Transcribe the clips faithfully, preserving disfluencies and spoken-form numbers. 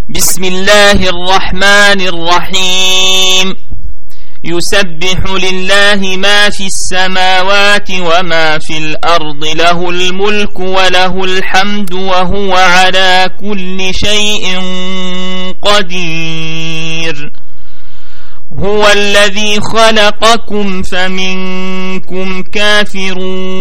بسم الله الرحمن الرحيم يسبح لله ما في السماوات وما في الأرض له الملك وله الحمد وهو على كل شيء قدير هو الذي خلقكم فمنكم كافر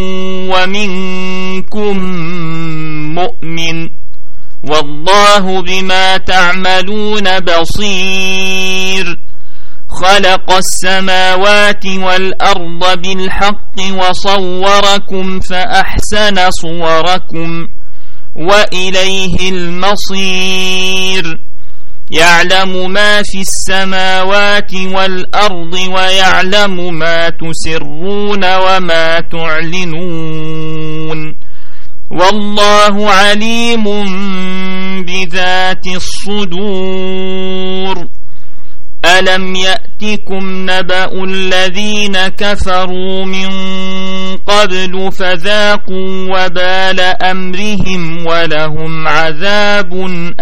ومنكم مؤمن والله بما تعملون بصير خلق السماوات والأرض بالحق وصوركم فأحسن صوركم وإليه المصير يعلم ما في السماوات والأرض ويعلم ما تسرون وما تعلنون والله عليم بذات الصدور ألم يأتكم نبأ الذين كفروا من قبل فذاقوا وبال أمرهم ولهم عذاب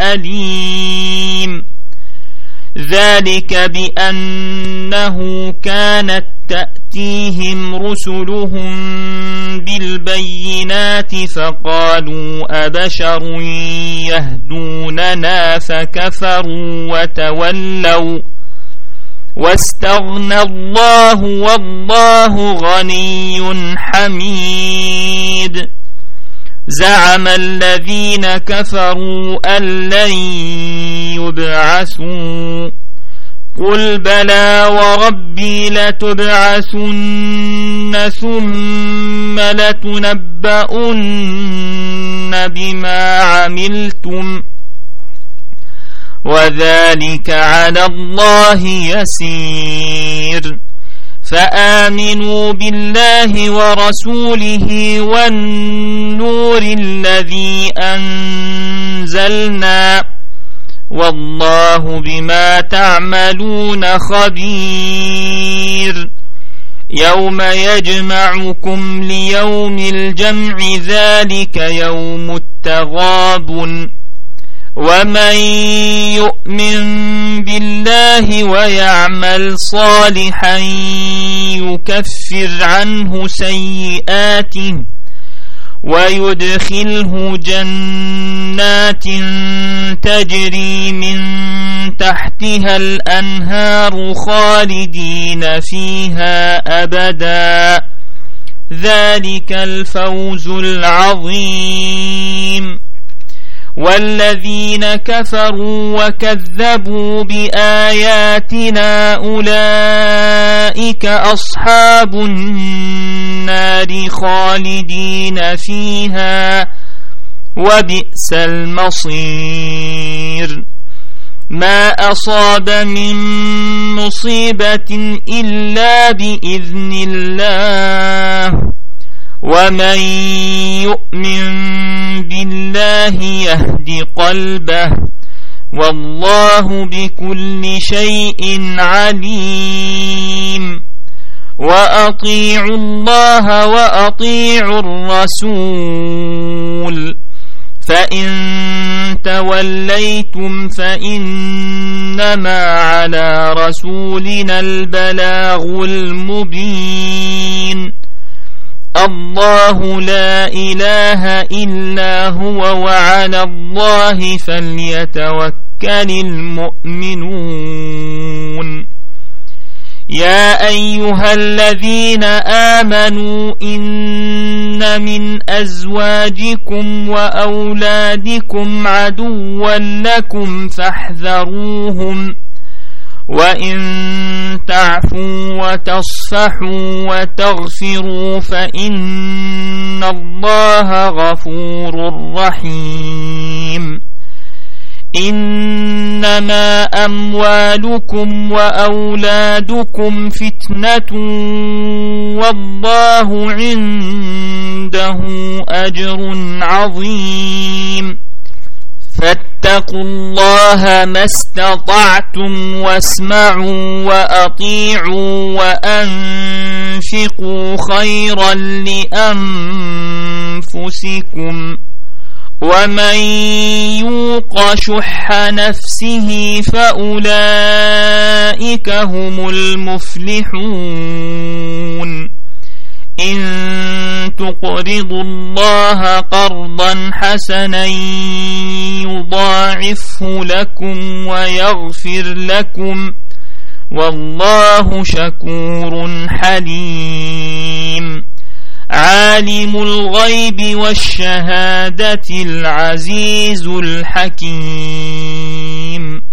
أليم ذلك بأنه كانت تأتيهم رسلهم بالبينات فقالوا أبشر يهدوننا فكفروا وتولوا واستغنى الله والله غني حميد زعم الذين كفروا أن لن يبعثوا قل بلى وربي لتبعثن ثم لتنبؤن بما عملتم وذلك على الله يسير فآمنوا بالله ورسوله والنور الذي أنزلنا والله بما تعملون خبير يوم يجمعكم ليوم الجمع ذلك يوم التغابن ومن يؤمن بالله ويعمل صالحا يكفر عنه سيئاته ويدخله جنات تجري من تحتها الأنهار خالدين فيها أبدا ذلك الفوز العظيم والذين كفروا وكذبوا بآياتنا أولئك أصحاب النار خالدين فيها وبئس المصير ما أصاب من مصيبة إلا بإذن الله ومن يؤمن بالله يهد قلبه والله بكل شيء عليم وأطيعوا الله وأطيعوا الرسول فإن توليتم فإنما على رسولنا البلاغ المبين الله لا إله إلا هو وعلى الله فليتوكل المؤمنون يا أيها الذين آمنوا إن من أزواجكم وأولادكم عدوا لكم فاحذروهم وإن تعفوا وتصفحوا وتغفروا فإن الله غفور رحيم إنما أموالكم وأولادكم فتنة والله عنده أجر عظيم فاتقوا الله ما استطعتم واسمعوا وأطيعوا وأنفقوا خيرا لأنفسكم ومن يوق شح نفسه فأولئك هم المفلحون إن تقرضوا الله قرضا حسنا يضاعفه لكم ويغفر لكم والله شكور حليم عالم الغيب والشهادة العزيز الحكيم